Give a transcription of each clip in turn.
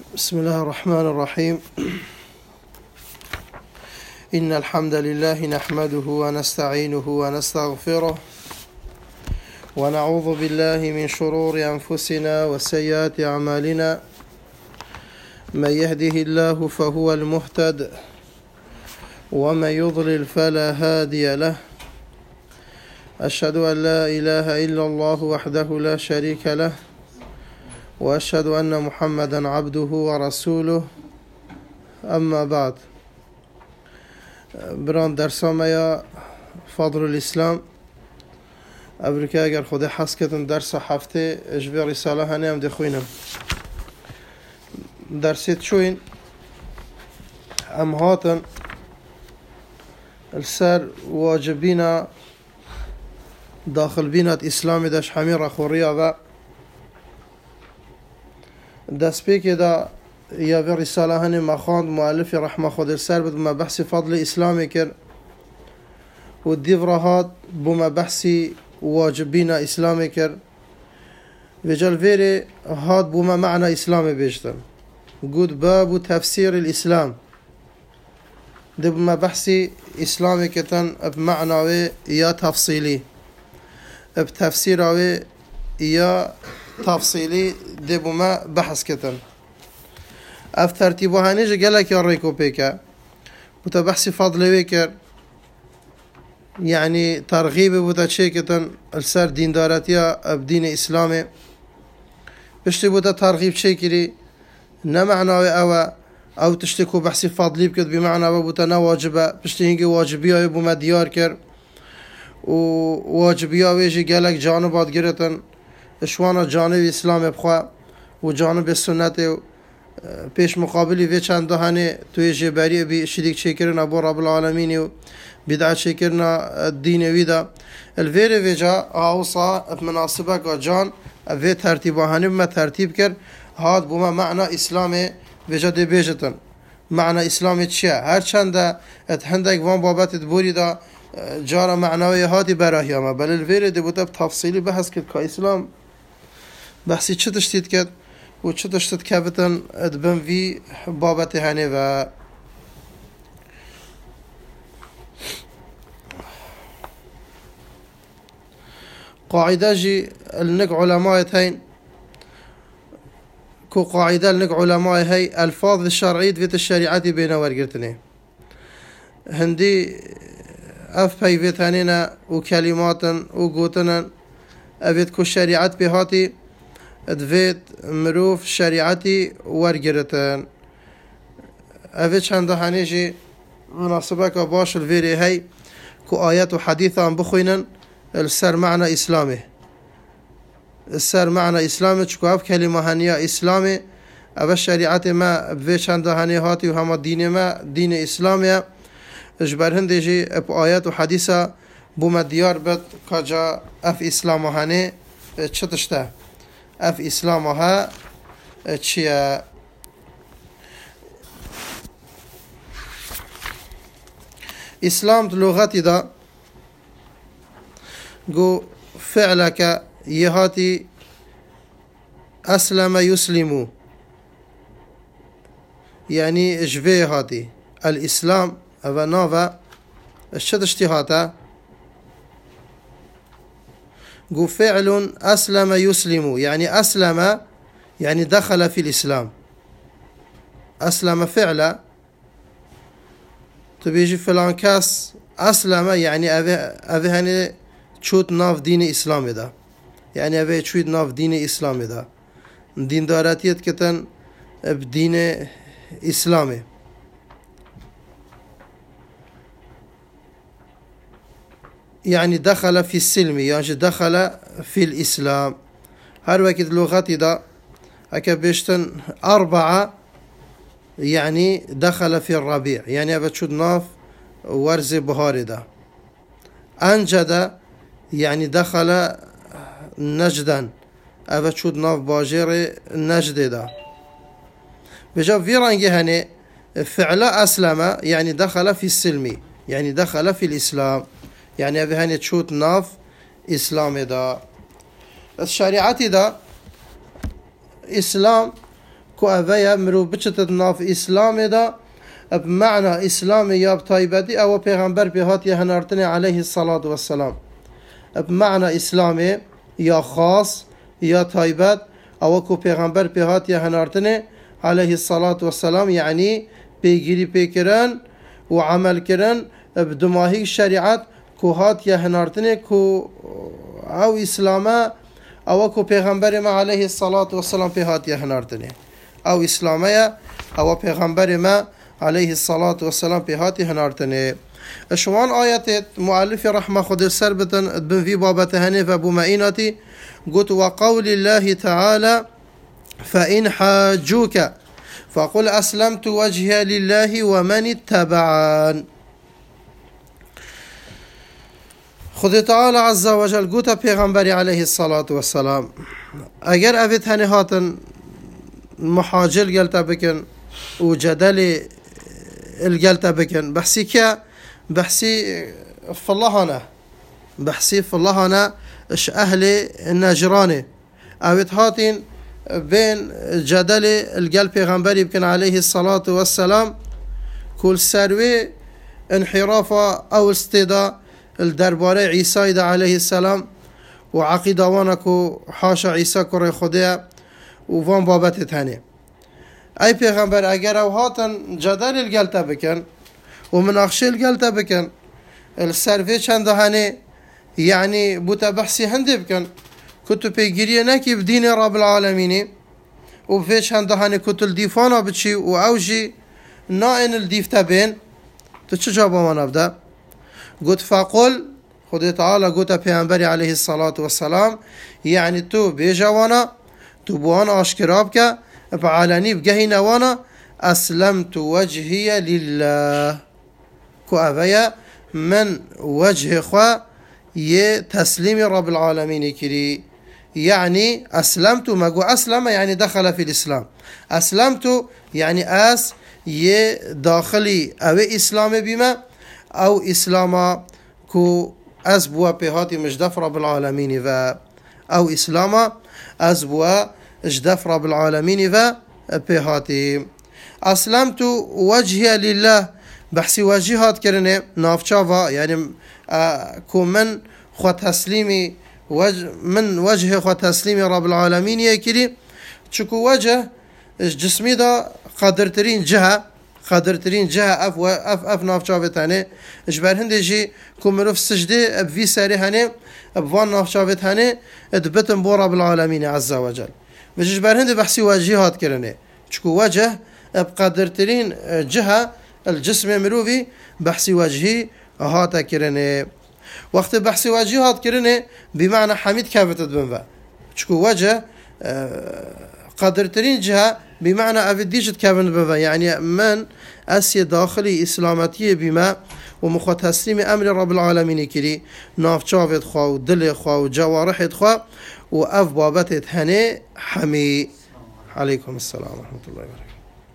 بسم الله الرحمن الرحيم. إن الحمد لله نحمده ونستعينه ونستغفره ونعوذ بالله من شرور أنفسنا وسيئات أعمالنا. من يهده الله فهو المهتد ومن يضلل فلا هادي له. أشهد أن لا إله إلا الله وحده لا شريك له وأشهد أن محمدا عبده ورسوله. أما بعد، بران درسام یا فضل الإسلام ابرکه اگر خود حس کتن درس هفته اجبه رساله هنه هم دخوینم. درسیت شوین ام هاتن السر واجبینا داخل بینات اسلامی داش همین را خوریا و دست پیک دا یا به رساله هنه مخاند مؤلف رحمه خود السر بد ما بحث فضل اسلامی کر و دیورهات بما بحثی واجبین اسلامی کر و جل ویره هاد بما معنى اسلامی بیشتن قد باب تفسير الاسلام ده بما بحثی اسلامی کتن بمعنى یا تفصیلی بتفسير یا تفصيلي ده بما بحث كتن اف ترتيبه هنيج قالك يا ريكو بيكا بتبحثي فضل ويكر يعني ترغيب بتشيكتن السر دين دارتيا بدين اسلامي بشتي بوتا ترغيب شيكري نمعنى او تشتكو بحثي فضلي بكت بمعنى بوتا نواجبه بشتي هنجي واجبيه بما ديار كر وواجبيه ويجي قالك جانبات گرتن اشوانا جانب اسلام بخوا و جانب سنت پیش مقابلی و چند دهانه توی جبری بی شریک چکرن ابو رب العالمین و بدعت چکرن الدین ویدا الویر وجا اوصا مناسبه کا جان و ترتیب هانه ما ترتیب کر هاد بما معنی اسلام وجا دی بیجتن معنی اسلام چیه هر چند هندک وان بابت بوری دا جارا معنوی هاتی برای ما بل الویر دی بوده تفصیلی بحث کرد که اسلام بحثی چه تشتید کرد و چه تشتید که بتن ادبن وی بابت هنه و قاعده جی النق علماء هين كو قاعده النق علماء هي الفاظ الشرعيه في الشريعه بين ورقتني هندي اف بي ثانينا وكلمات وقوتنا ابيت كو شريعه بهاتي ادوید مروف شریعتی ورگرتن اوه چند هنیجی مناسبه که باش الویری هی که آیت و حدیث هم بخوینن السر معنی اسلامه السر معنی اسلامه چکو اب کلمه هنیا اسلامه اوه شریعت ما اوه چند هنی هاتی و همه دین ما دین اسلامه اجبر هندیجی اب آیت و حدیث بوم دیار بد که جا اف اسلام هنی چتشته اف اسلامها چیه اسلام لغتی دا گو فعلك يهاتي اسلم يسلمو يعني جوه هاتي الاسلام او نوفا الشدشتي هاتا قو فعل أسلم يسلم يعني أسلم يعني دخل في الإسلام أسلم فعلا تبيجي فلان كاس أسلم يعني أبي هني تشوت ناف دين إسلام ده يعني أبي تشوت ناف دين إسلام ده دين داراتيت كتن بدين إسلامي يعني دخل في السلم يعني دخل في الإسلام هر وقت لغتي دا أكا بيشتن أربعة يعني دخل في الربيع يعني أبتشود ناف ورز بهاري دا أنجد يعني دخل نجدا أبتشود ناف باجر نجد دا بجاب فيرانجي هني فعل أسلم يعني دخل في السلم يعني دخل في الإسلام يعني أبي هني تشوت ناف إسلام دا الشريعة دا اسلام كو أفيا مرو بچتت ناف إسلام دا بمعنى إسلام ياب تايبتي أو پیغمبر بهات يهنارتني عليه الصلاة والسلام بمعنى إسلامي يا خاص يا تايبت أو كو پیغمبر بهات يهنارتني عليه الصلاة والسلام يعني بيجري بكرن وعمل كرن بدماهي الشريعة كو هات يهنارتني كو أو إسلاما أو كو پیغمبر ما عليه الصلاة والسلام بهات يهنارتني أو إسلامية أو پیغمبر ما عليه الصلاة والسلام بهات يهنارتني شوان آيات مؤلف رحمة خد السربتن بن في بابة هنيفة بمعينتي قلت وقول الله تعالى فإن حاجوك فقل أسلمت وجهي لله ومن اتبعان خد تعالى عز وجل قلت پیغمبر عليه الصلاة والسلام اگر اوید هنی هاتن محاجل قلتا بكن وجدل القلتا بكن بحسي كا بحسي في الله أنا بحسي في الله أنا اش أهل النجراني اوید هاتين بين جدل القلب پیغمبر يمكن عليه الصلاة والسلام كل سروي انحرافا أو استداء الدرباري عيسى عليه السلام وعقيدة وانكو حاشا عيسى كوري خديا وفان بابت تاني اي پیغمبر اگر او هاتن جدل القلتا بكن ومناقشه القلتا بكن السروي چند هاني يعني بوتا بحثي هندي بكن كنتو بيجريه نكي بدين رب العالمين وفيش هندهاني كنتو الديفانا بتشي واوجي نائن الديفتا بين تشجابا ما نبدا قلت فقل خد تعالى قلت پیغمبر عليه الصلاة والسلام يعني تو بيجوانا تو بوانا اشكرابك بعلاني بقهي نوانا أسلمت وجهي لله كو أبايا من وجه خوا تسليم رب العالمين كري يعني أسلمت ما قو أسلم يعني دخل في الإسلام أسلمت يعني أس داخلي أو إسلام بما أو إسلام كو أزبوا بهاتي مجدف رب العالمين أو إسلام أزبوا اجدف رب العالمين بهاتي أسلمت وجهي لله بحسي وجهات كرنه نافشافا يعني كو من خو تسليمي من وجه خو تسليمي رب العالمين يكري تشكو وجه جسمي دا قدرترين جهة اف نافشافتانه اجبر هندجي كو مروف سجده بفي ساري هانه بوان نافشافتانه ادبتن بو رب العالمين عز وجل مش اجبر هند بحسي وجهات كرنه تشكو وجه بقدرترين جهة الجسم مروفي بحسي وجهي هاتا كرنه وقت بحسي وجهي هات كرنه بمعنى حميد كافتت بنفا تشكو وجه قدرترين جهة بمعنى أفديجت كابن بنفا يعني من أسي داخلي إسلامتية بما ومخو تسليم أمر رب العالمين كري ناف شافت خوا ودل خوا وجوارحت خوا وأف بابتت هني حمي عليكم السلام ورحمة الله وبركاته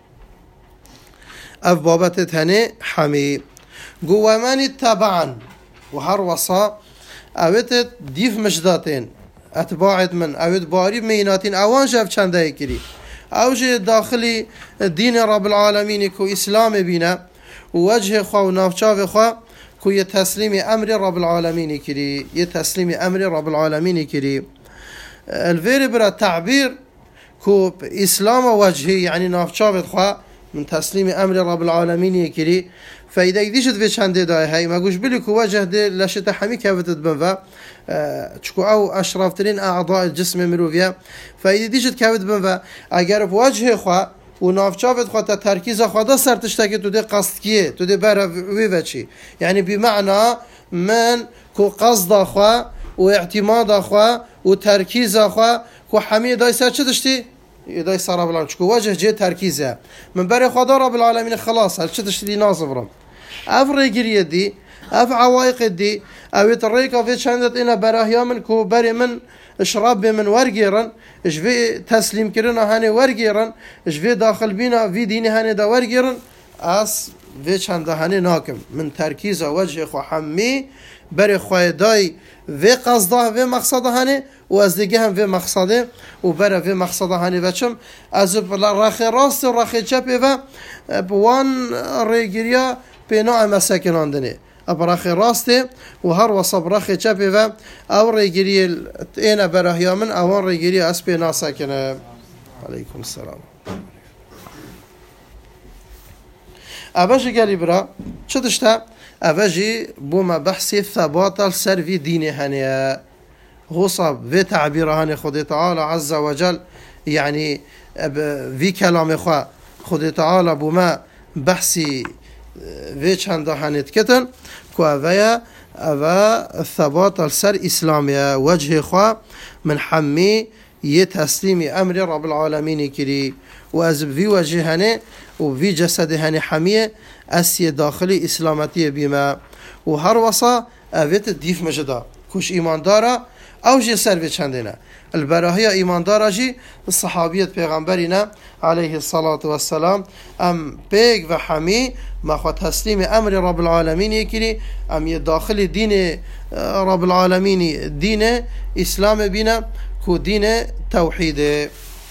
أف بابتت هني حمي قوة من تبعا وهر وصا اوت ديف مجداتين اتباعت من اوت باري ميناتين اوان شاف چنده يكري اوجه داخلي دين رب العالمين كو اسلام بينا ووجه خوا ونافشاف خوا كو يتسليم امر رب العالمين كري يتسليم امر رب العالمين كري الفير برا تعبير كو اسلام وجهي يعني نافشاف خوا من تسليم امر رب العالمين كري فإذا يديشت في شان داي هاي ما قوش بلي كو وجه دي لشتا حمي كيف تتبنفا تشكو او اشرافترين اعضاء الجسم مروفيا فإذا يديشت كيف تتبنفا اگر بوجه خوا ونافشافت خوا تركيز خوا دا سر تشتاكي تو دي قصد كيه تو دي بارا ويفاتشي يعني بمعنى من كو قصد خوا واعتماد خوا وتركيز خوا كو حمي داي سر تشتي يداي صار رب العالمين شكو وجه جي تركيزها من بري خدا رب العالمين خلاص هل تشتي ناصبرم افريقيا دي اف عوائق دي او يتريكا في شاندت انا براهيا من كو بري من اشراب من ورقيرن اش في تسليم كرنا هاني ورقيرن اش في داخل بينا في ديني هاني دا ورقيرن اس في شاند هاني ناكم من تركيز وجه خو حمي بر خواهدای و قصده و مقصده هنه و از دیگه هم و مقصده و بر و مقصده هنه وچم از رخ راست و رخ چپ و بوان ریگیریا پینا مسکناندنه ابرخ راسته و هر وصب رخ چپ و او ریگیری اینا برهیا من اوان ریگیری از پینا سکنه. علیکم السلام. اوجی گلی برا چه دشتا؟ اوجی بوما بحثی ثبات السر في دینه هنیه غصب في تعبير هني خد تعالى عز وجل يعني في كلام خد تعالى بوما بحثي في چند هنيت كتن كوافيا أوا ثبات السر إسلامية وجه خوا من حمي يتسليم أمر رب العالمين كري وأزب في وجه هني وفي جسد هني حمية أسي داخلي إسلامتي بما وهر وصا أفيت الديف مجدا كوش إيمان دارا أو جي سر في چندنا البراهية إيمان دارا جي الصحابية پیغمبرنا عليه الصلاة والسلام أم بيق وحمي ما خو تسليم أمر رب العالمين يكري أم يداخل دين رب العالمين دين إسلام بنا كو دين توحيد.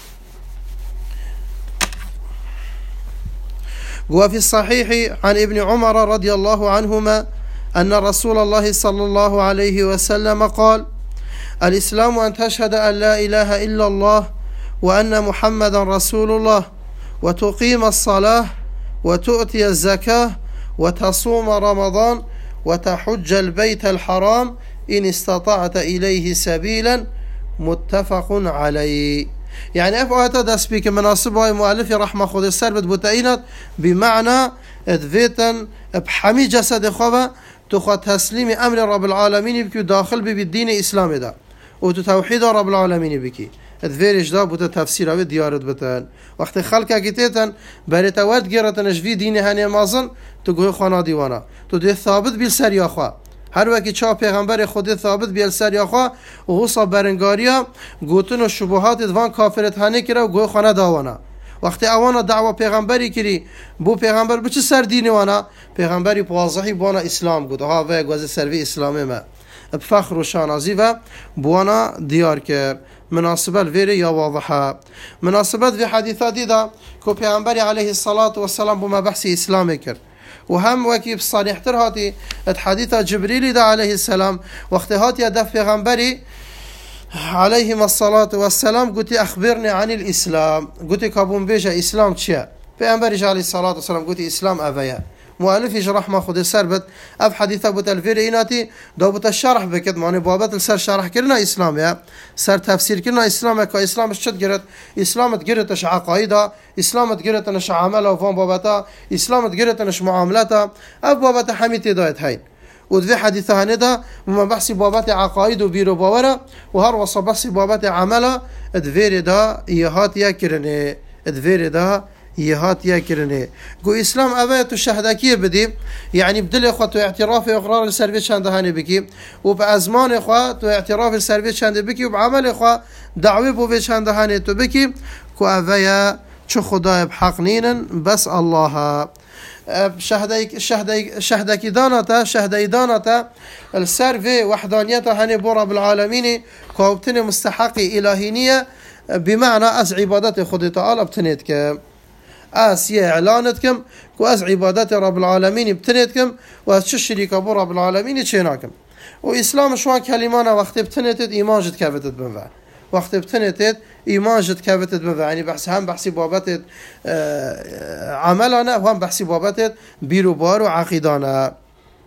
وفي الصحيح عن ابن عمر رضي الله عنهما أن رسول الله صلى الله عليه وسلم قال: الإسلام أن تشهد أن لا إله إلا الله وأن محمدا رسول الله وتقيم الصلاة وتؤتي الزكاة وتصوم رمضان وتحج البيت الحرام إن استطعت إليه سبيلا متفق عليه. يعني أفعاتا دس بيك مناسبة مؤلف رحمة خود السر بتأينات بمعنى ادفيتا بحمي جسد خواه تخوى تسليم أمر رب العالمين بكي داخل بالدين الإسلام دا وتتوحيد رب العالمين بكي ادفيرش دا بوتا تفسير ديارت بتان وقت خلقا كتيتن بريتا ورد گيرتنش في دين هاني مازن تقوي خوانا ديوانا تو دي ثابت بالسر يا خواه هر وقتی چا پیغمبر خود ثابت بیل سر یا خوا و غصا برنگاریا گوتن و شبهات دوان کافرت هنه کرا و گوی خانه داوانا وقتی اوانا دعوه پیغمبری کری بو پیغمبر بچه سر دینی وانا پیغمبری واضحی بوانا اسلام گود ها و گوز سروی اسلامی ما بفخر و شانازی و بوانا دیار کر مناسبت ویره یا واضحه مناسبت وی حدیثاتی دا که پیغمبری علیه الصلاة والسلام بما بحثی اسلامی کرد وهم وكيف صريح ترهاتي حديث جبريل دا عليه السلام وقت هاتي دف پیغمبري عليهم الصلاة والسلام قلت أخبرني عن الإسلام قلت كابون بيجا إسلام تشيا پیغمبري عليه الصلاة والسلام قلت إسلام أبايا مؤلف رحمه خود سربت اف حديث ابو تلفيريناتي دو بت الشرح بكد معنی بابت السر شرح کرنا اسلام یا سر تفسیر کرنا اسلام کا اسلام شد گرت اسلامت گرتش عقایدا اسلامت گرتش عمل و فهم بابتا اسلامت گرتش معاملاتا اف بابت حمیت هدایت هاي وذي حديث هندا وما بحث بابات عقائد وبيرو باورا وهر وص بحث بابات عمله ادفير دا يهات يكرنه ادفير دا يهات يكرنه جو اسلام اويت الشهداكيه بدي يعني بدل اخوات اعتراف واقرار السرفيت شاند هاني بكي وبازمان اخوات واعتراف السرفيت شاند بكي وبعمل اخوات دعوه بو شاند هاني تو بكي كو اويا چه خدا بحق نينن بس الله شهداكي دانتا شهداي دانتا السرفي وحدانيته هاني بو رب العالمين كوبتني مستحقي الهينيه بمعنى از عبادت خود تعالى بتنيتك آسيا اعلانتكم واز عبادات رب العالمين بتنيتكم واز شريك ابو رب العالمين تشيناكم واسلام شو كلمانا وقت بتنيتت ايمان جد كفتت بنفع وقت بتنيتت ايمان جد كفتت بنفع يعني بحث هم بحثي بابت عملنا وهم بحثي بابت بيرو بارو عقيدانا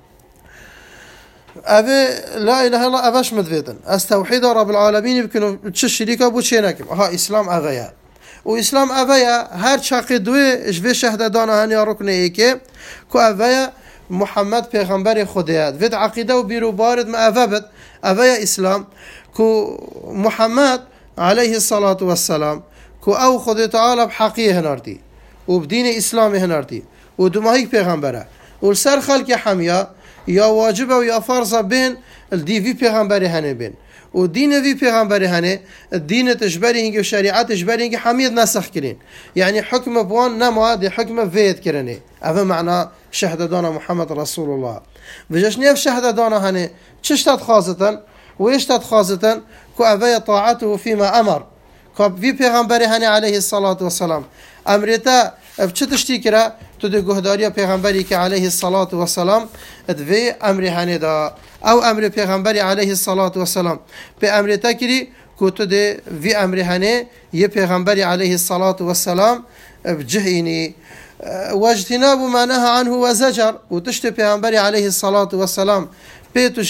أبي لا إله إلا الله أباش مدفيتن استوحيد رب العالمين بكنوا شريك ابو تشيناكم ها اسلام اغيا وإسلام أبايا هر شاقي دوي جوه شهده دانا هنيا ركن ايكي كو أبايا محمد پیغمبر خديات فيد عقيدة و بيرو بارد ما أفابت أبايا إسلام كو محمد عليه الصلاة والسلام كو أو خدي تعالى بحقية هنارتي وبدين إسلامي هنارتي ودماهيك پیغمبره والسر خلق حميا يا واجبه ويا فرضه بين الديفي پیغمبر هنه بين ودين في پیغمبر هنه الدين تجبري هنگي وشريعات تجبري هنگي حميد نسخ كرين يعني حكم بوان نما دي حكم فيت كرني هذا معنى شهادة دانا محمد رسول الله بجاش نيف شهادة دانا هنه چشتت خاصة ويشتت خاصة كو أبي طاعته فيما أمر كو في پیغمبر هنه عليه الصلاة والسلام أمرتا بچتشتي كرا تدي گهداريا پیغمبري که عليه الصلاة والسلام ادوي امر هنه دا او امر پیغمبري عليه الصلاة والسلام به امر تكري كو تدي في امر هنه يه پیغمبري عليه الصلاة والسلام بجهيني واجتناب ما نهى عنه وزجر وتشتي پیغمبري عليه الصلاة والسلام بيتو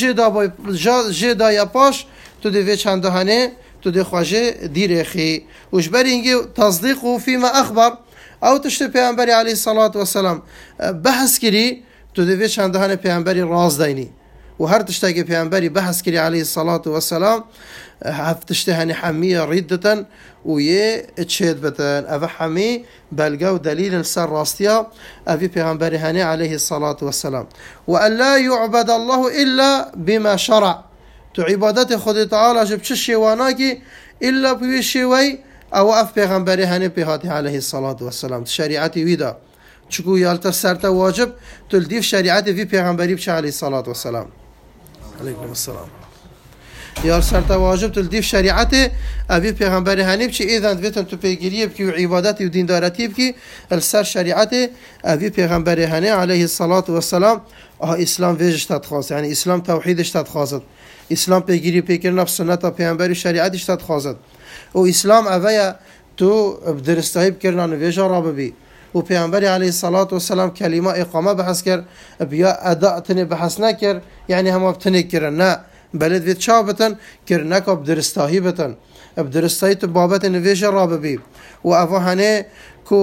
جدا يا باش تدي في چند هنه تدي خواجه ديرخي وجبري هنگي تصديقه فيما اخبر او تشتي پیغمبري عليه الصلاة والسلام بحث كري تدي في چند هنه پیغمبري راز ديني وهر تشتاقي پیغمبري بحث كري عليه الصلاة والسلام هفتشتي هني حمية ردة ويه اتشيد بتن افا حمي بلقاو دليل سر راستيا افي پیغمبري هني عليه الصلاة والسلام وأن لا يعبد الله إلا بما شرع تو عبادت خود تعالى جب چه شیواناکی الا بوی شیوی او اف پیغمبری هنی پیهاتی علیه الصلاة والسلام شریعتی ویدا چکو یالتر سرتا واجب تلدیف شریعتی وی پیغمبری بچه علیه الصلاة والسلام علیکم السلام یال سرتا واجب تلدیف شریعتی اوی پیغمبری هنی بچه ایذن دویتن تو پیگیری بکی و عبادتی و دیندارتی بکی السر شریعتی اوی پیغمبری هنی علیه الصلاة والسلام اسلام ویجش تدخواست یعنی اسلام توحیدش تدخواست اسلام پیگیری پیکرنا سنت پیامبر شریعتش تدخواست و اسلام اویا تو بدرستایی بکرنا نویجا را ببی و پیامبر علیه الصلاة والسلام کلمه اقامه بحث کرد بیا اداء تنی بحث نکرد یعنی هم بتنی کرد نه بلد وید چا بتن کرد نکا بدرستایی بتن بدرستایی تو بابت نویجا را ببی و اوه هنه کو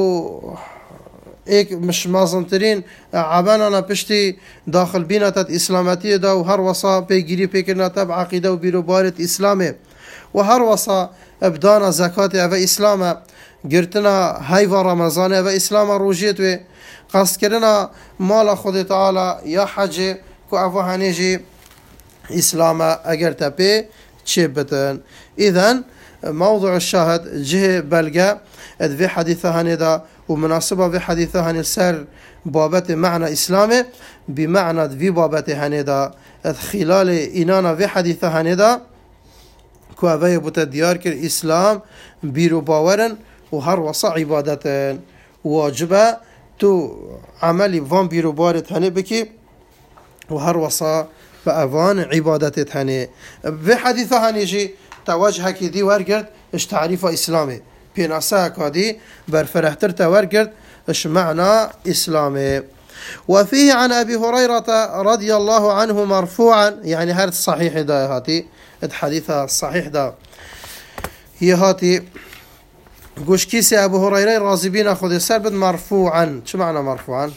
ایک مش مازنترین عبانانا پشتی داخل بیناتت اسلامتی دا و هر وصا پیگیری پیکرنا تب عقیده و بیرو بارت اسلامه و هر وصا ابدانا زکات او اسلام گرتنا هیوا رمضان او اسلام روجیت و قصد کرنا مال خود تعالی یا حج کو او هنیجی اسلام اگر تپی چه بتن اذن موضوع الشاهد جه بلغة في حديثة هندا ومناسبة في حديثة هن السر بابت معنى إسلامه بمعنى في بابت هندا خلال إنانا في حديثة هندا كوابي بوتا ديار كر إسلام بيرو باورن وهر وصا عبادتن واجبة تو عملي فان بيرو بارت هنه بكي وهر وصا فأفان عبادتت هنه في حديثة هنجي توجه كدي ورقرد اش تعريف اسلامي بيناسا كدي برفرحتر تورقرد اش معنى اسلامي وفيه عن ابي هريره رضي الله عنه مرفوعا يعني هذا الصحيح ده هاتي الحديث الصحيح ده هي هاتي قوش كيسي ابو هريره راضي بينا خذ السربد مرفوعا شو معنى مرفوعا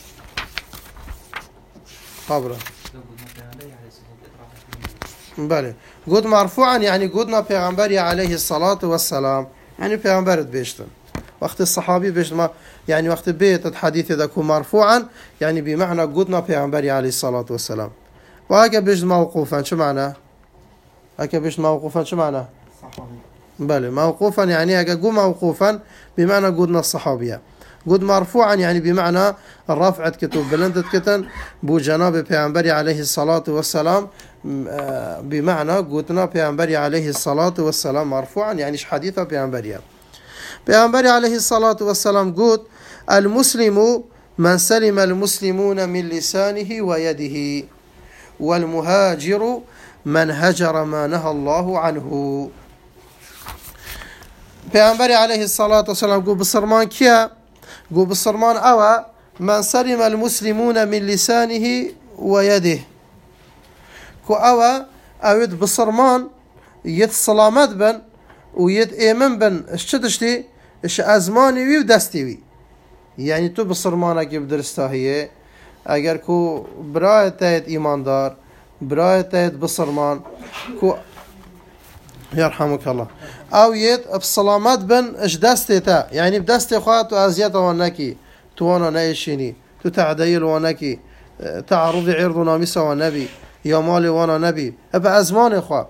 قبره بله قد مرفوعا يعني قدنا پیغمبر عليه الصلاة والسلام يعني پیغمبرت بيشتن وقت الصحابي بيشتن ما يعني وقت بيت الحديث إذا كون مرفوعا يعني بمعنى قدنا پیغمبر عليه الصلاة والسلام وهكا بيشت موقوفا شو معنى هكا بيشت موقوفا شو معنى بله موقوفا يعني هكا قو موقوفا بمعنى قدنا الصحابية قد مرفوعا يعني بمعنى رفعت كتب بلندت كتن بو جناب پیغمبر عليه الصلاة والسلام بمعنى قلتنا پیغمبر عليه الصلاة والسلام مرفوعا يعني حديثة پیغمبر عليه الصلاة والسلام قلت المسلم من سلم المسلمون من لسانه ويده والمهاجر من هجر ما نهى الله عنه پیغمبر عليه الصلاة والسلام قلت بصرمان كيا قلت بصرمان أوى من سلم المسلمون من لسانه ويده كو أوى أود بصرمان يد سلامت بن ويد إيمن بن اشتدشتي اش أزماني وي ودستي وي يعني تو بصرمانك بدرستاهيه اگر كو برای تايت إيماندار برای تايت بصرمان كو يرحمك الله او يد بسلامت بن اش دستي تا يعني بدستي خوات وازيات وانكي توانا نايشيني تو تعديل وانكي تعرض عرض نامسة ونبي يا مالي وانا نبي ابا ازمان خواه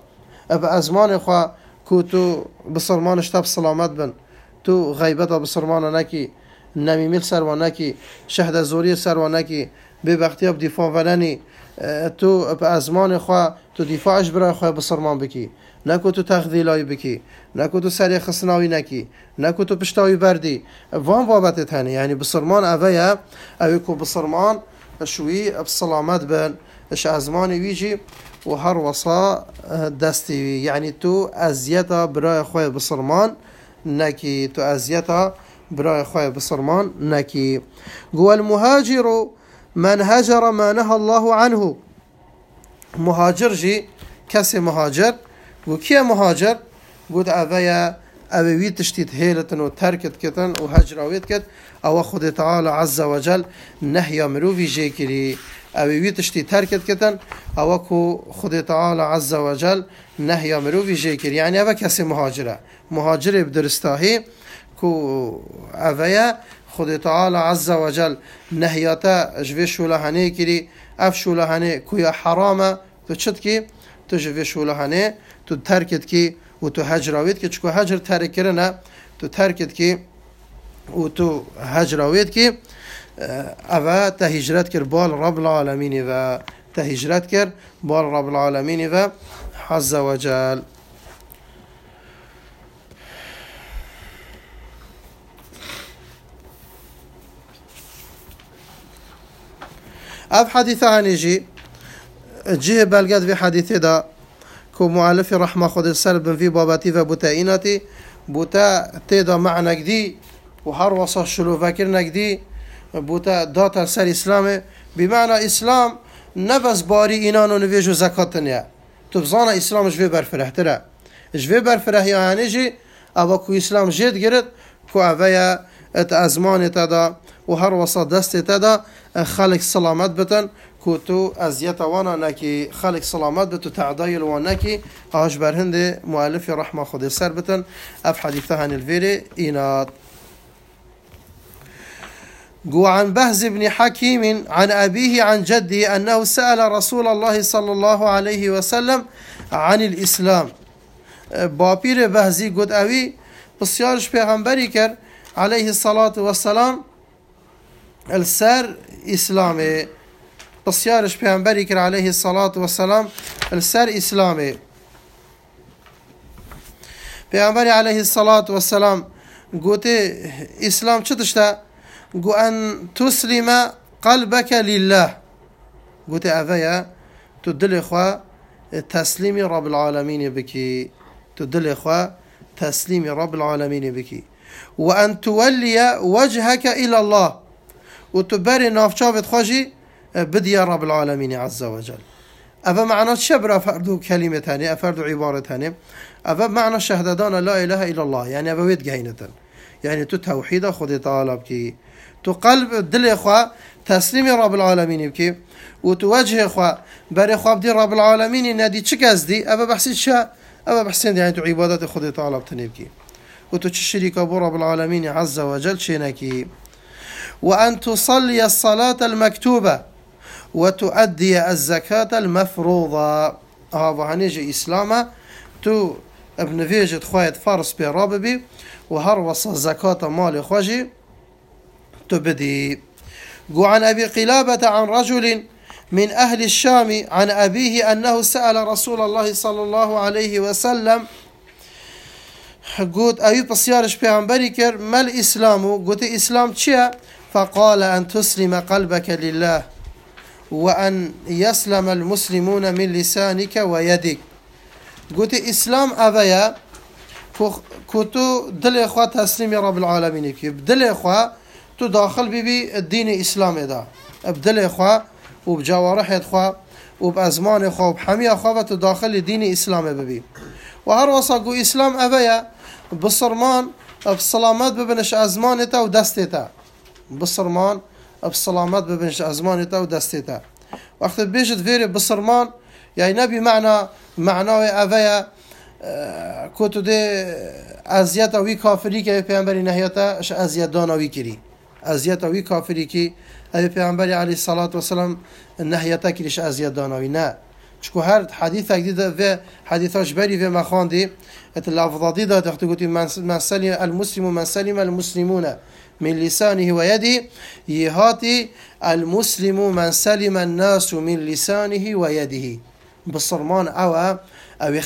اب ازمان خوا کو تو بسرمانش تب سلامت بن، تو غیبت بسرمان نکی، نمیمیل سروانه کی، شهد زوری سروانه کی، به بختیاب دفاع ولنی، تو به ازمان خواه تو دفاعش برای خواه بسرمان بکی، نکو تو تخذیلای بکی، نکو تو سری خسناوی نکی، نکو تو پشتاوی بردی، وان بابت هنی. یعنی بسرمان اوه اوه کو بسرمان شوی بسلامت بن اش ازمان ویجی و هر وصا دستی. یعنی تو ازیتا برای خواه بسرمان نکی، تو ازیتا برای خواه بسرمان نکی. گو المهاجر من هجر ما نهى الله عنه. مهاجر جي كسي مهاجر گو كيه مهاجر قد اوه اوه تشتيت هيلتن و تركت كتن و هجراويت كت او خود تعالى عز وجل نهي مروفي جي كري اوه تشتيت تركت كتن او كو خود تعالى عز وجل نهي مروفي جي كري. يعني اوه كسي مهاجره مهاجر بدرستاهي کو اوه خود تعالى عز وجل نهياتا جوه شولهانه كري اف شولهانه كويا حرامه تو چت كي تو جوه شولهانه تو تركت كي و تو هجراويت كي چكو هجر ترك کرنه تو تركت كي و تو هجراويت كي اوه تهجرت كر بال رب العالمين و تهجرت كر بال رب العالمين و عز وجل. اف حديثه هنيجي جه بلغت في حديثه دا كو مؤلف رحمه خود السر بن في باباتي و بوتايناتي بوتا تيدا معنى جدي و هر وصا شلو فكر نجدي بوتا داتا سر اسلام بمعنى اسلام نبس باري اينان و نويجو زكاتنيا تو بزانا اسلام جوه برفره ترى جوه برفره يا هنيجي او كو اسلام جد گرد كو اويا ات ازمان تدا و هر وصا دست تدا خلق سلامت بتن کو تو ازیت وانا نکی خلق سلامت بتو تعدایل وانا نکی آج برهند مؤلف رحمه خود سر بتن اف حدیثه هن الفيري اینات. قو عن بهز بن حكيم عن أبيه عن جده أنه سأل رسول الله صلى الله عليه وسلم عن الإسلام. بابير بهزي قد أوي بسيارش پیغمبری کر عليه الصلاة والسلام السر إسلامي بسيارش پیغمبری کر عليه الصلاة والسلام السر إسلامي. پیغمبری عليه الصلاة والسلام قلت إسلام چتشتا قو أن تسلم قلبك لله قلت أفيا تدل إخوة تسليم رب العالمين بكي تدل إخوة تسليم رب العالمين بكي وأن تولي وجهك إلى الله وتبري نافشافت خاجي بدي رب العالمين عز وجل. أفا معنى شبر أفردو كلمة تانية أفردو عبارة تانية أفا معنى شهدان لا إله إلا الله يعني أفا ويد قهينة يعني تو توحيد خود تعالى بكي تو قلب دل إخوة تسليم رب العالمين بكي وتوجه إخوة بري إخوة بدي رب العالمين نادي چك أزدي أفا بحسين شا أفا بحسين يعني تو عبادات خود تعالى بتني بكي وتو تشريك أبو رب العالمين عز وجل شينكي. وأن تصلي الصلاة المكتوبة وتؤدي الزكاة المفروضة. هذا هنيجي إسلاما تو ابن فيجد خواهد فرس براببي وهروص الزكاة مال خواجي تبدي. قو عن أبي قلابة عن رجل من أهل الشام عن أبيه أنه سأل رسول الله صلى الله عليه وسلم قلت أيوب بسيارش پیغمبری کر ما الإسلام قلت إسلام چيا فقال أن تسلم قلبك لله وأن يسلم المسلمون من لسانك ويدك. قلت إسلام أبيا كتو دل إخوة تسليم رب العالمين كي بدل إخوة تداخل ببي الدين الإسلام دا بدل إخوة وبجوارح إخوة وبأزمان إخوة وبحمي إخوة تداخل الدين الإسلام ببي وهر وصاقو إسلام أبيا بصرمان بسلامات ببنش أزمانتا ودستتا بصرمان بسلامات ببنش أزمانتا ودستتا. وقت بيجد فيري بصرمان يعني نبي معناه أبيا كتو دي أزياتا وي كافري كي پیغمبری نهياتا اش أزيات دانا وي كري أزياتا وي كافري كي أبي پیغمبری عليه الصلاة والسلام نهياتا كريش أزيات دانا وي نا شكو هر حديث جديد في حديثاش بري في مخاندي اللفظة دي ده تقولي من سلم المسلم من سلم المسلمون من لسانه ويده يهاتي المسلم من سلم الناس من لسانه ويده بصرمان او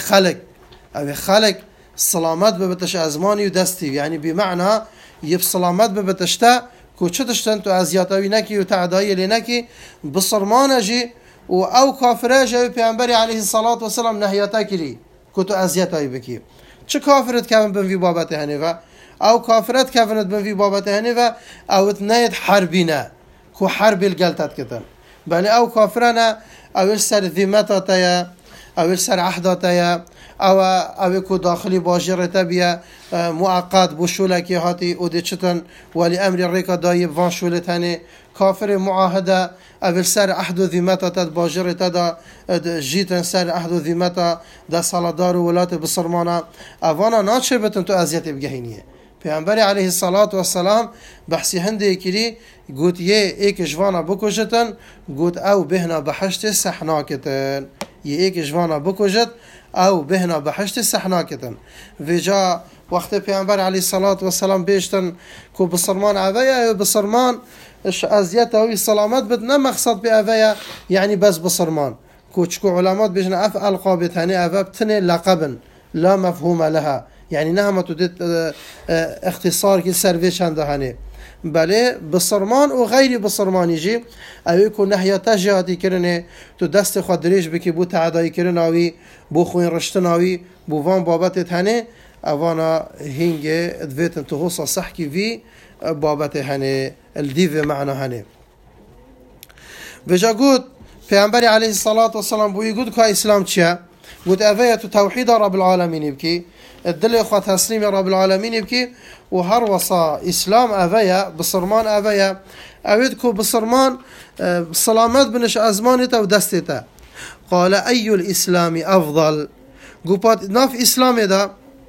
خلق سلامت ببتش ازماني ودستي يعني بمعنى يبسلامت ببتشتا كوتشتشتن تو ازياتاوي نكي وتعداي لنكي بصرمان جي او كافر جاي پیامبر عليه الصلاة والسلام نهياتا كلي كوتو ازياتاوي بكي چه كافرت كان بن في بابت هنيفا او كافرت كانت بن في بابت هنيفا او تنيت حربنا كو حرب القلتات كتن بل او كافرنا او سر ذمتها او سر عهدتها او كو داخلي باجرته بيا مؤقت بشولكي هاتي وديچتن ولي امر الريكا دايب فان شولتاني كافر معاهده او سر عهد ذمته باجرته دا جيتن سر عهد ذمته دا سالدار ولات بصرمانه اوانا ناتشبتن تو ازيت بجهينيه پیامبر علیه الصلاة والسلام بحثی هنده کلی گوت ایک جوانا بکشتن گوت او بهنا بحشت سحناکتن ایک جوانا بکشت او بهنا بحشت سحناکتن وجا وقت پیامبر علیه الصلاة والسلام بیشتن کو بصرمان اویا بصرمان ازیت اوی سلامت بد نه مقصد به اویا یعنی بس بصرمان کوچکو علامات بیشن اف القابت هنی اوه بتنه لقبن لا مفهوم لها يعني نهما تدت اختصار كل سرويش هندهاني بله بصرمان وغير بصرمان يجي او يكون نهيا تجهاتي كرنه تو دست خود دريج بكي بو تعداي كرناوي بو خوين رشتناوي بو وان بابت هنه اوانا هنگ ادويتن تغوصا صحكي في بابت هنه الديف معنا هنه بجا قد پیامبر عليه الصلاة والسلام بو يقول كا اسلام چيا قد اوه توحيد رب العالمين يبكي الدل اخوة تسليم رب العالمين يبكي وهر وصا اسلام اويا بصرمان اويا اويدكو بصرمان سلامت بنش ازمانتا ودستتا قال اي الاسلام افضل قوبات ناف اسلام دا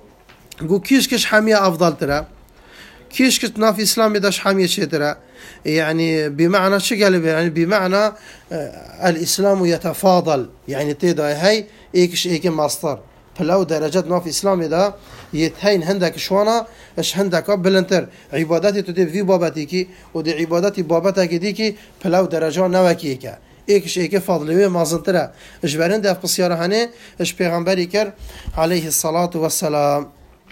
قو كيش حمية افضل ترى كيش ناف اسلام داش حمية شي ترى يعني بمعنى شقال يعني بمعنى الاسلام يتفاضل يعني تيدا هي ايك ماستر فلو درجات ناف اسلامي دا يتهين هندك شوانا اش هندك بلنتر عبادتي تدي في بابتيكي ودي عبادتي بابتك ديكي فلو درجات نوكيكا ايكش ايك فضلوي مازنترا اش برند اف قصيره هني اش پیغمبري كر عليه الصلاه والسلام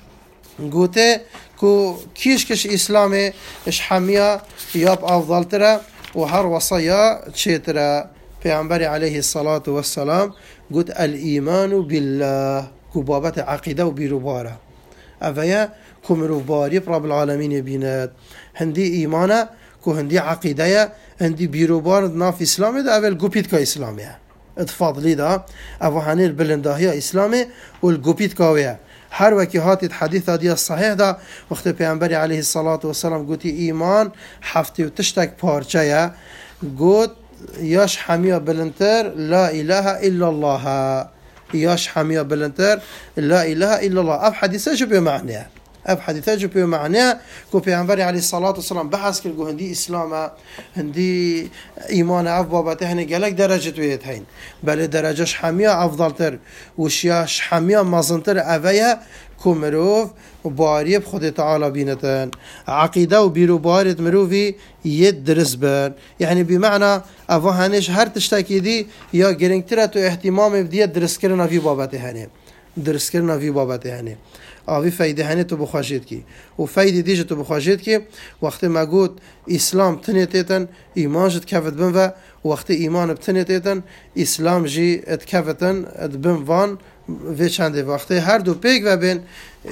قوته كو كيش اسلامي اش حميا ياب افضل ترى وهر وصايا تشيترا پیغمبر عليه الصلاة والسلام قلت الإيمان بالله كبابة عقيدة وبيروبارة أفيا كمروباري رب العالمين يبينات هندي إيمانا كو هندي عقيدة هندي بيروبار ناف إسلامي دا أول قبيت كا إسلامي اتفاضلي دا أفو هني البلنداهية إسلامي والقبيت كاوية هر وكي هاتي الحديث دي الصحيح دا وقت پیغمبر عليه الصلاة والسلام قلت إيمان حفتي وتشتك بارچايا قلت ياش حمية بلنتر لا إله إلا الله ياش حمية بلنتر لا إله إلا الله أب حديثة جو بمعنى أب حديثة جو بمعنى كو پیغمبر عليه الصلاة والسلام بحث كل هندي إسلام هندي إيمان أف بابته هني قالك درجة ويتهين بل درجة حمية أفضل تر وشياش حمية مازنتر أفيا كمروف وباريب خد تعالى بينتن عقيدة وبيرو بارد مروفي يدرس بن يعني بمعنى أفهانش هر تشتكي دي يا جرينترة اهتمام بدي درس كرنا في بابته هني درس كرنا في بابته هني آوی فایده هنی تو بخواجید کی و فایده دیجه تو بخواجید کی وقتی ما گود اسلام تنیتن ایمان جد کفت بن و وقتی ایمان بتنیتن اسلام جی ات کفتن ات بن وان و چنده وقتی هر دو پیگ و بین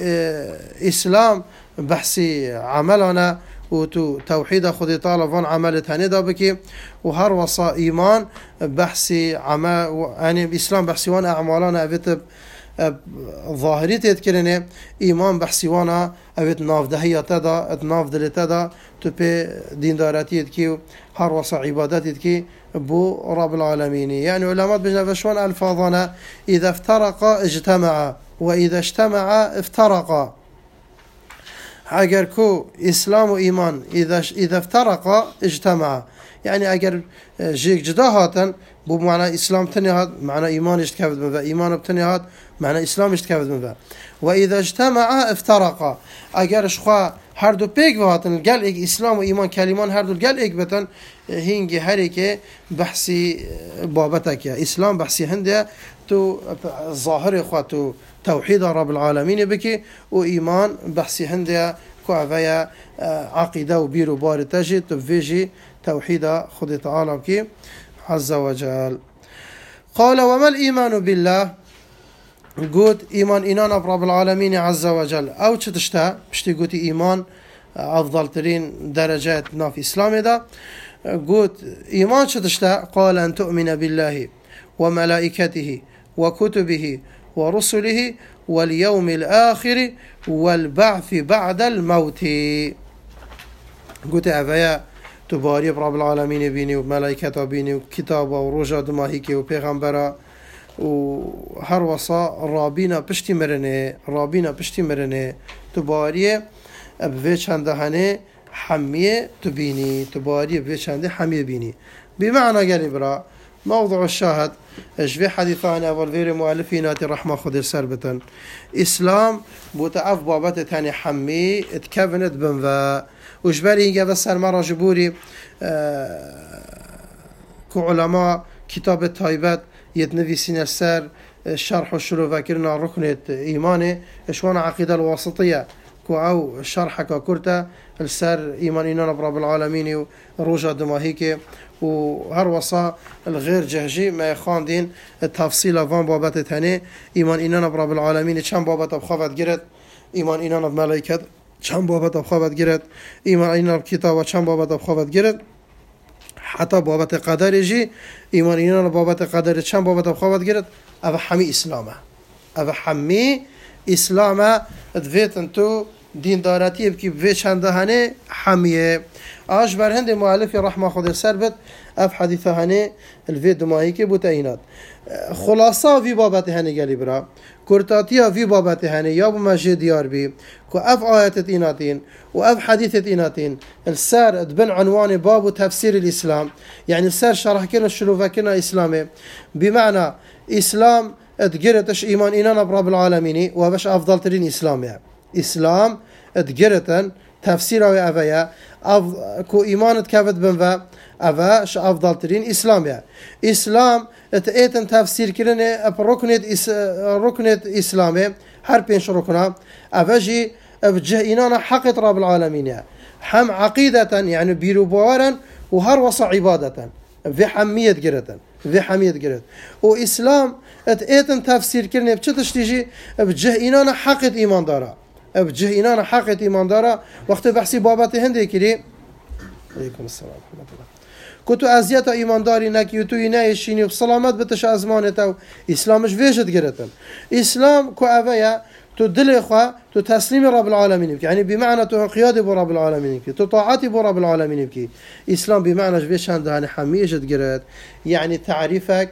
اسلام بحثی عملانه و تو توحید خود تعالی وان عمل هنی دا بکی و هر وصا ایمان بحثی عمل یعنی اسلام بحثی وان اعمالانه اویت ظاهری تذكرني ایمان بحثیوانا اوید نافدهیت دا ناف دلت دا تو به دیندارتیت کی هر وصا عبادتیت کی بو رب العالمين يعني علماء بجنفشون الفاظنا اذا افترق اجتمع واذا اجتمع افترق اگر كو اسلام و ايمان اذا افترقا اجتمعا، يعني اگر جيك جدا هاتن بو معنى اسلام تني هات معنى ايمان اشتكفت من ايمان بتني هات معنى اسلام اشتكفت من واذا اجتمعا افترقا، اگر شخوا هر دو بيك هاتن قال ايك اسلام و ايمان كلمان هر دو قال ايك بتن هينجي هريكي بحثي بابتك يا اسلام بحثي هندية تو ظاهر اخواتو توحيد رب العالمين بكي وإيمان بحثي هندية كوعفيا عقيدة وبيرو بار تجي تفيجي توحيد خد تعالى بكي عز وجل. قال وما الإيمان بالله؟ قلت إيمان إنان رب العالمين عز وجل أو تشتا بشتي قلت إيمان أفضل ترين درجات في إسلام ده. قلت إيمان تشتا قال أن تؤمن بالله وملائكته وكتبه ورسله واليوم الآخر والبعث بعد الموت. قلت أفيا تباري برب العالمين بيني وملائكته بيني وكتابه ورجا دماهيكي وبيغمبرا وهر وصا رابينا بشتي مرنه تباري بفي چندهانه حمية تبيني تباري بفي چنده حمية بيني. بمعنى قال برا موضوع الشاهد اجفي حديثان اول غير مؤلفينات الرحمة خد سربتن اسلام بوتعف بابت تاني حمي اتكفنت بنفا وجبري ينجا بسر مرة جبوري كعلماء كتاب التايبات يتنفيسين السر الشرح والشروع فاكرنا ركنة ايماني اشوان عقيدة الواسطية كو شرحك كورتا السر ايمان اننا برب العالمين وروجا دماهيكي وهر وصا الغير جهجي ما يخاندين التفصيل فان بابات تاني ايمان اننا برب العالمين چند بابات بخوات گرت ايمان اننا بملائكت چند بابات بخوات گرت ايمان اننا بكتاب چند بابات بخوات گرت حتى بابات قدر جي ايمان اننا بابات قدر چند بابات بخوات گرت او حمي اسلامه او حمي اسلامه ادفيت انتو دين داراتي بكي بفي چندهانه حميه آج بر هند مؤلف رحمه خود سربت اف حديثه هنه الفي دماهي که بوتاینات خلاصه في بابت هنه گلی برا كرتاتيا في بابت هنه یا بمجه ديار بي كو اف آيات ايناتين و اف حديثة ايناتين السار ادبن عنوان باب تفسير الاسلام يعني السار شرح كنا الشلوفة كنا اسلامي بمعنى اسلام ادقرتش ايمان انانا برب العالمين وبش افضل ترين اسلام يعني اسلام ادقرتن تفسير او افيا كو ايمان تكفت بنفا افا ش افضل ترين اسلام يعني اسلام اتيتن تفسير كرنه ركنت اسلامي هر بينش ركنا افجي بجه انانا حق رب العالمين يعني حم عقيدة يعني بيروبوارا وهر وصع عبادة في حمية قرتن في حمية قرت واسلام اتيتن تفسير كرنه بچتش تيجي بجه انانا حق ايمان دارا بجه انانا حق ايمان دارا وقت بحثي بابات هندي كري عليكم السلام ورحمة الله كنتو ازيات ايمان داري نكي تو ينايشيني بسلامات بتش ازمانته اسلامش فيجت قرتن اسلام كو افيا تو دل اخوا تو تسليم رب العالمين يعني بمعنى تو انقياد برب العالمين تو طاعتي برب العالمين اسلام بمعنى فيش عندها حميجت قرت يعني تعريفك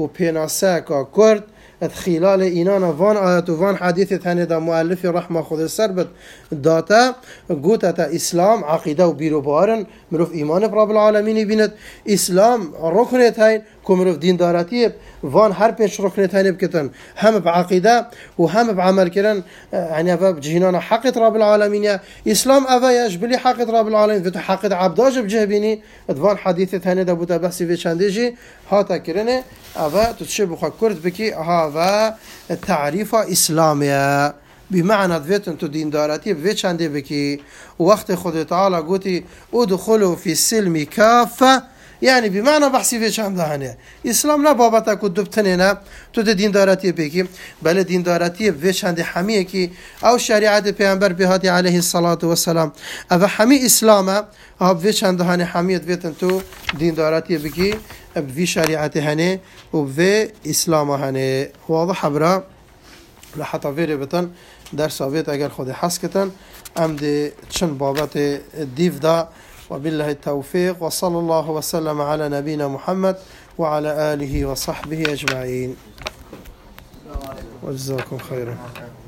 وبيناسك كرد خلال اینان وان آیات و وان حدیث هنه دا مؤلف رحمه خود سربت داتا قوتا تا اسلام عقیده و بیرو بارن مروف ایمان برب العالمین بیند اسلام رکنت هین که مروف دین دارتی وان هر پیش رکنت هین بکتن هم بعقیده و هم بعمل کرن يعني افا بجهنان حق رب العالمين اسلام افا يجبلي حق رب العالمين في حق عبداج بجهبيني ادوان حديثه ثاني دا بوتا بحثي في چنديجي هاتا كرنه افا تشبه كرد بكي هذا التعريف اسلاميه بمعنى ذات انتو دين دارتي في چنده بكي وقت خود تعالى قوتي ادخلوا في السلم كافه يعني بمعنى بحثي في چند هنه اسلام نه بابتا کو دبتنه تو دین دارتی بگی بله دین دارتی في چند حمیه کی او شریعت پیامبر بهادی علیه الصلاه و السلام او حمی اسلامه او في چند هنه حمیت ویتن تو دین دارتی بگی في شریعت هنه و في اسلام هنه واضح برا لحظه ویری بتن درس اویت اگر خود حس کتن ام دی چن بابت دیو دا وبالله التوفيق وصلى الله وسلم على نبينا محمد وعلى آله وصحبه أجمعين وجزاكم خيرا.